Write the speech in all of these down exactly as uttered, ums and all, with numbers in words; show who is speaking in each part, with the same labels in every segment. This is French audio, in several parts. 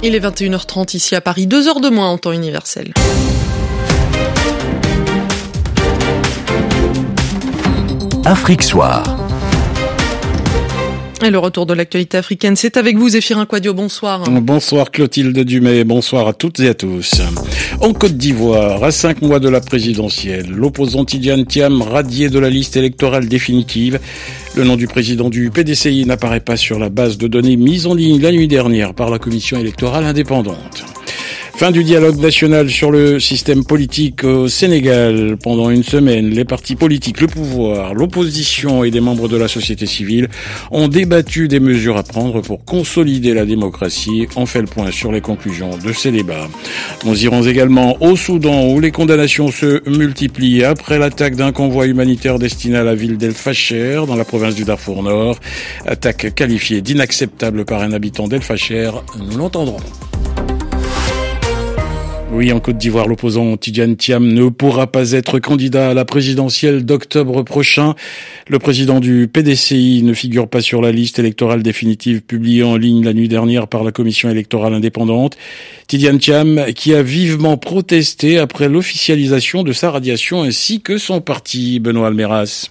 Speaker 1: Il est vingt et une heures trente ici à Paris, deux heures de moins en temps universel.
Speaker 2: Afrique Soir.
Speaker 1: Et le retour de l'actualité africaine, c'est avec vous Zéphirin Quadio, bonsoir.
Speaker 3: Bonsoir Clotilde Dumais, bonsoir à toutes et à tous. En Côte d'Ivoire, à cinq mois de la présidentielle, l'opposant Tidjane Thiam radié de la liste électorale définitive. Le nom du président du P D C I n'apparaît pas sur la base de données mise en ligne la nuit dernière par la commission électorale indépendante. Fin du dialogue national sur le système politique au Sénégal. Pendant une semaine, les partis politiques, le pouvoir, l'opposition et des membres de la société civile ont débattu des mesures à prendre pour consolider la démocratie. On fait le point sur les conclusions de ces débats. Nous irons également au Soudan où les condamnations se multiplient après l'attaque d'un convoi humanitaire destiné à la ville d'El Fasher dans la province du Darfour Nord. Attaque qualifiée d'inacceptable par un habitant d'El Fasher. Nous l'entendrons. Oui, en Côte d'Ivoire, l'opposant Tidjane Thiam ne pourra pas être candidat à la présidentielle d'octobre prochain. Le président du P D C I ne figure pas sur la liste électorale définitive publiée en ligne la nuit dernière par la commission électorale indépendante. Tidjane Thiam, qui a vivement protesté après l'officialisation de sa radiation ainsi que son parti, Benoît Almeras.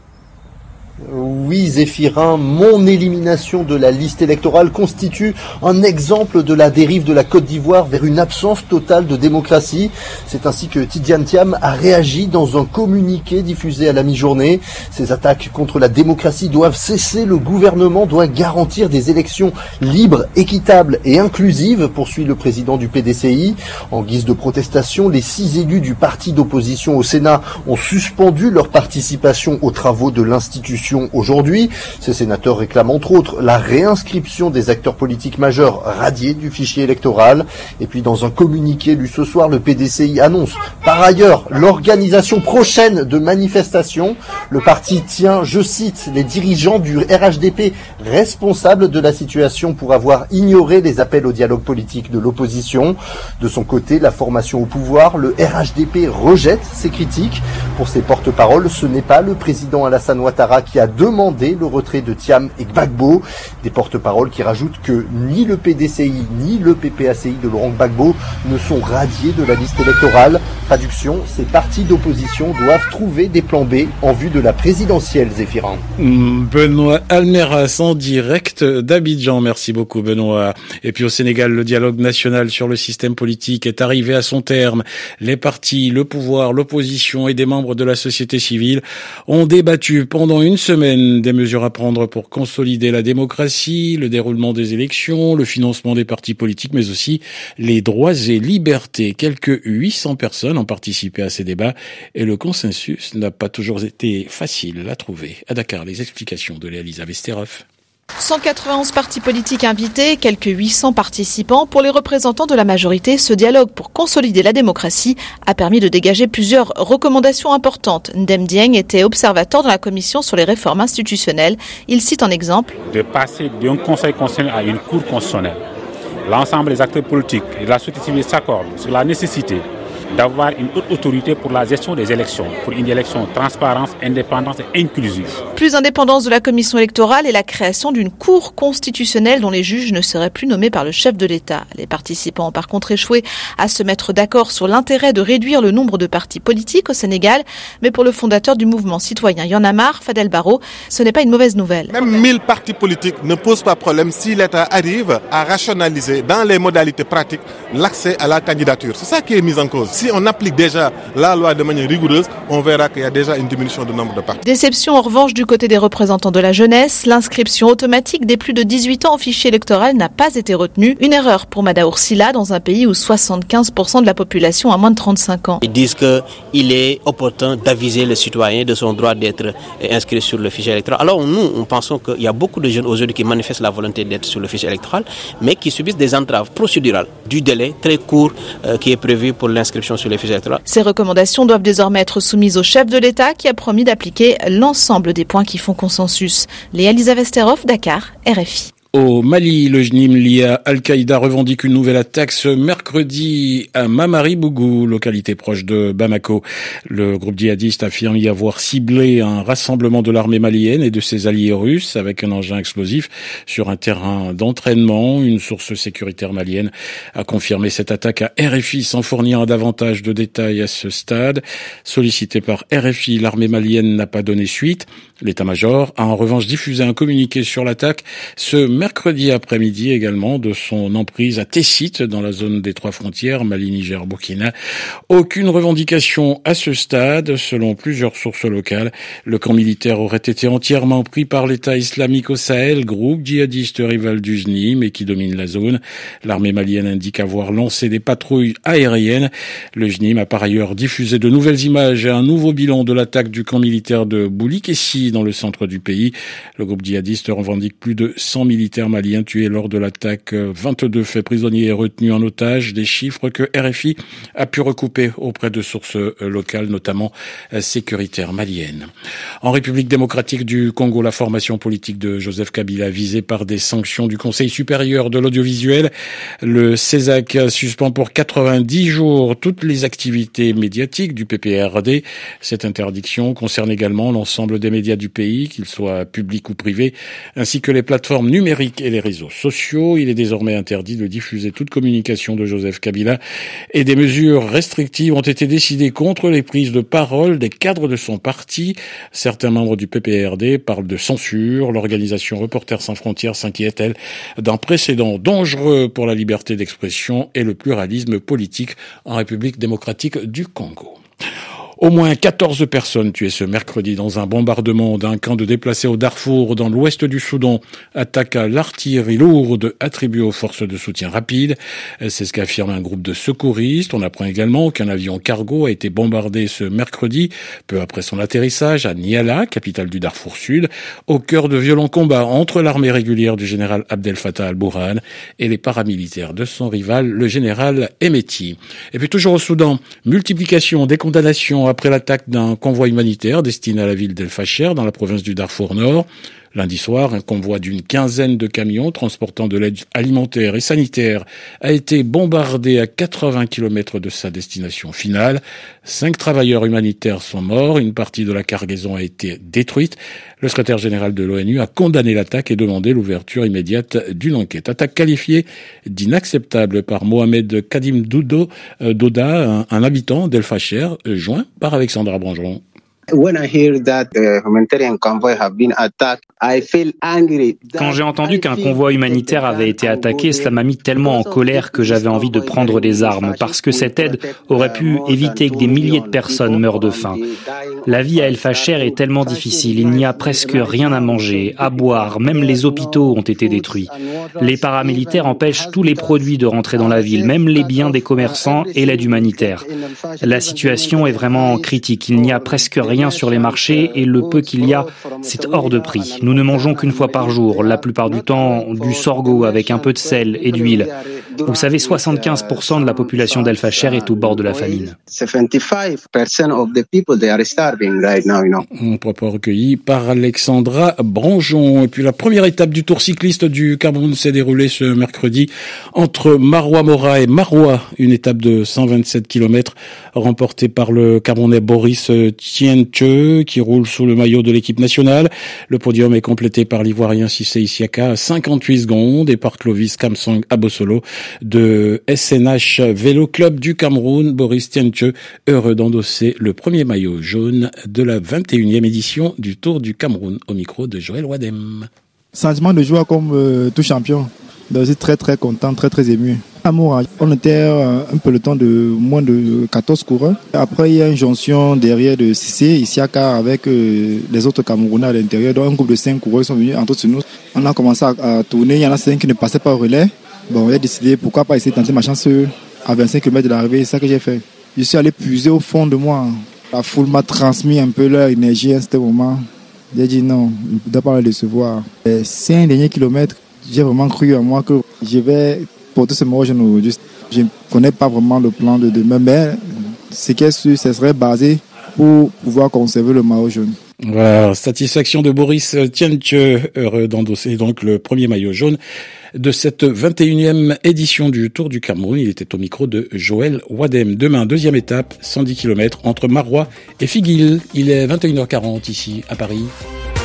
Speaker 4: Oui, Zéphirin, mon élimination de la liste électorale constitue un exemple de la dérive de la Côte d'Ivoire vers une absence totale de démocratie. C'est ainsi que Tidjane Thiam a réagi dans un communiqué diffusé à la mi-journée. Ces attaques contre la démocratie doivent cesser. Le gouvernement doit garantir des élections libres, équitables et inclusives, poursuit le président du P D C I. En guise de protestation, les six élus du parti d'opposition au Sénat ont suspendu leur participation aux travaux de l'institution aujourd'hui. Ces sénateurs réclament entre autres la réinscription des acteurs politiques majeurs radiés du fichier électoral. Et puis dans un communiqué lu ce soir, le P D C I annonce par ailleurs l'organisation prochaine de manifestations. Le parti tient, je cite, les dirigeants du R H D P responsables de la situation pour avoir ignoré les appels au dialogue politique de l'opposition. De son côté, la formation au pouvoir, le R H D P rejette ces critiques. Pour ses porte-paroles, ce n'est pas le président Alassane Ouattara qui a demandé le retrait de Thiam et Gbagbo. Des porte-paroles qui rajoutent que ni le P D C I ni le P P A C I de Laurent Gbagbo ne sont radiés de la liste électorale. Traduction, ces partis d'opposition doivent trouver des plans B en vue de la présidentielle, Zéphirin.
Speaker 3: Benoît Almeras en direct d'Abidjan. Merci beaucoup Benoît. Et puis au Sénégal, le dialogue national sur le système politique est arrivé à son terme. Les partis, le pouvoir, l'opposition et des membres de la société civile ont débattu pendant une semaine des mesures à prendre pour consolider la démocratie, le déroulement des élections, le financement des partis politiques, mais aussi les droits et libertés. Quelques huit cents personnes ont participé à ces débats et le consensus n'a pas toujours été facile à trouver. À Dakar, les explications de Léa-Lisa Vesterov.
Speaker 5: cent quatre-vingt-onze partis politiques invités, quelques huit cents participants. Pour les représentants de la majorité, ce dialogue pour consolider la démocratie a permis de dégager plusieurs recommandations importantes. Ndem Dieng était observateur dans la commission sur les réformes institutionnelles. Il cite un exemple.
Speaker 6: De passer d'un conseil constitutionnel à une cour constitutionnelle. L'ensemble des acteurs politiques et de la société civile s'accordent sur la nécessité d'avoir une haute autorité pour la gestion des élections, pour une élection transparente, indépendante et inclusive.
Speaker 5: Plus d'indépendance de la commission électorale et la création d'une cour constitutionnelle dont les juges ne seraient plus nommés par le chef de l'État. Les participants ont par contre échoué à se mettre d'accord sur l'intérêt de réduire le nombre de partis politiques au Sénégal, mais pour le fondateur du mouvement citoyen Y en a marre, Fadel Barro, ce n'est pas une mauvaise nouvelle.
Speaker 7: Même mille partis politiques ne posent pas problème si l'État arrive à rationaliser dans les modalités pratiques l'accès à la candidature. C'est ça qui est mis en cause. Si on applique déjà la loi de manière rigoureuse, on verra qu'il y a déjà une diminution du nombre de partis.
Speaker 5: Déception en revanche du côté des représentants de la jeunesse. L'inscription automatique des plus de dix-huit ans au fichier électoral n'a pas été retenue. Une erreur pour Madaour Sylla dans un pays où soixante-quinze pour cent de la population a moins de trente-cinq ans.
Speaker 8: Ils disent qu'il est opportun d'aviser le citoyen de son droit d'être inscrit sur le fichier électoral. Alors nous, on pensons qu'il y a beaucoup de jeunes aujourd'hui qui manifestent la volonté d'être sur le fichier électoral, mais qui subissent des entraves procédurales du délai très court euh, qui est prévu pour l'inscription sur les fichiers électoraux.
Speaker 5: Ces recommandations doivent désormais être soumises au chef de l'État qui a promis d'appliquer l'ensemble des points qui font consensus. Léa-Lisa Vesterov, Dakar, R F I.
Speaker 3: Au Mali, le J N I M lié à Al-Qaïda revendique une nouvelle attaque ce mercredi à Mamari-Bougou, localité proche de Bamako. Le groupe djihadiste affirme y avoir ciblé un rassemblement de l'armée malienne et de ses alliés russes avec un engin explosif sur un terrain d'entraînement. Une source sécuritaire malienne a confirmé cette attaque à R F I sans fournir davantage de détails à ce stade. Sollicité par R F I, l'armée malienne n'a pas donné suite. L'état-major a en revanche diffusé un communiqué sur l'attaque ce mercredi après-midi également de son emprise à Tessit dans la zone des trois frontières Mali, Niger, Burkina. Aucune revendication à ce stade. Selon plusieurs sources locales, le camp militaire aurait été entièrement pris par l'État islamique au Sahel, groupe djihadiste rival du J N I M et qui domine la zone. L'armée malienne indique avoir lancé des patrouilles aériennes. Le J N I M a par ailleurs diffusé de nouvelles images et un nouveau bilan de l'attaque du camp militaire de Boulikessi dans le centre du pays. Le groupe djihadiste revendique plus de cent militaires maliens tués lors de l'attaque, vingt-deux faits prisonniers et retenus en otage, des chiffres que R F I a pu recouper auprès de sources locales, notamment sécuritaires maliennes. En République démocratique du Congo, la formation politique de Joseph Kabila visée par des sanctions du Conseil supérieur de l'audiovisuel. Le CESAC suspend pour quatre-vingt-dix jours toutes les activités médiatiques du P P R D. Cette interdiction concerne également l'ensemble des médias du pays, qu'ils soient publics ou privés, ainsi que les plateformes numériques et les réseaux sociaux. Il est désormais interdit de diffuser toute communication de Joseph Kabila et des mesures restrictives ont été décidées contre les prises de parole des cadres de son parti. Certains membres du P P R D parlent de censure. L'organisation Reporters sans frontières s'inquiète, elle, d'un précédent dangereux pour la liberté d'expression et le pluralisme politique en République démocratique du Congo. Au moins quatorze personnes tuées ce mercredi dans un bombardement d'un camp de déplacés au Darfour dans l'ouest du Soudan. Attaque à l'artillerie lourde attribuée aux forces de soutien rapide. C'est ce qu'affirme un groupe de secouristes. On apprend également qu'un avion cargo a été bombardé ce mercredi, peu après son atterrissage à Niala, capitale du Darfour Sud, au cœur de violents combats entre l'armée régulière du général Abdel Fattah al-Burhan et les paramilitaires de son rival, le général Hemeti. Et puis toujours au Soudan, multiplication des condamnations après l'attaque d'un convoi humanitaire destiné à la ville d'El Fasher dans la province du Darfour Nord. Lundi soir, un convoi d'une quinzaine de camions transportant de l'aide alimentaire et sanitaire a été bombardé à quatre-vingts kilomètres de sa destination finale. Cinq travailleurs humanitaires sont morts, une partie de la cargaison a été détruite. Le secrétaire général de l'ONU a condamné l'attaque et demandé l'ouverture immédiate d'une enquête. Attaque qualifiée d'inacceptable par Mohamed Kadim Doudo, euh, Doda, un, un habitant d'El Fasher, euh, joint par Alexandra Brangeron.
Speaker 9: When I hear that the humanitarian convoy have been attacked, I feel angry.
Speaker 10: Quand j'ai entendu qu'un convoi humanitaire avait été attaqué, cela m'a mis tellement en colère que j'avais envie de prendre des armes, parce que cette aide aurait pu éviter que des milliers de personnes meurent de faim. La vie à El Fasher est tellement difficile, il n'y a presque rien à manger, à boire, même les hôpitaux ont été détruits. Les paramilitaires empêchent tous les produits de rentrer dans la ville, même les biens des commerçants et l'aide humanitaire. La situation est vraiment critique, il n'y a presque rien sur les marchés et le peu qu'il y a, c'est hors de prix. Nous ne mangeons qu'une fois par jour, la plupart du temps du sorgho avec un peu de sel et d'huile. Vous savez, soixante-quinze pour cent de la population d'El Fasher est au bord de la famine.
Speaker 3: Un propos recueilli par Alexandra Brangeon. Et puis la première étape du Tour cycliste du Cameroun s'est déroulée ce mercredi entre Maroua Mora et Maroua, une étape de cent vingt-sept kilomètres remportée par le Camerounais Boris Tienche qui roule sous le maillot de l'équipe nationale. Le podium est complété par l'Ivoirien Cissé Isiaka à cinquante-huit secondes et par Clovis Kamsong Abosolo de S N H Vélo Club du Cameroun. Boris Tienche, heureux d'endosser le premier maillot jaune de la vingt et unième édition du Tour du Cameroun, au micro de Joël Wadem.
Speaker 11: Sentiment de joie comme euh, tout champion. Donc, je suis très très content, très très ému. Amour, on était euh, un peloton de moins de quatorze coureurs. Après, il y a une jonction derrière de Cissé, Isiaka, avec euh, les autres Camerounais à l'intérieur. Donc, un groupe de cinq coureurs sont venus entre nous. On a commencé à, à tourner. Il y en a cinq qui ne passaient pas au relais. Bon, on a décidé pourquoi pas essayer de tenter ma chance à vingt-cinq kilomètres de l'arrivée. C'est ça que j'ai fait. Je suis allé puiser au fond de moi. La foule m'a transmis un peu leur énergie à ce moment. J'ai dit non, je ne pouvais pas la décevoir. Les cinq derniers kilomètres, j'ai vraiment cru en moi que je vais porter ce maillot jaune aujourd'hui. Je ne connais pas vraiment le plan de demain, mais ce qui est sûr, ce serait basé pour pouvoir conserver le maillot jaune.
Speaker 3: Voilà, satisfaction de Boris Tienche, heureux d'endosser donc le premier maillot jaune de cette vingt et unième édition du Tour du Cameroun. Il était au micro de Joël Wadem. Demain, deuxième étape, cent dix kilomètres entre Marois et Figuil. Il est vingt et une heures quarante ici à Paris.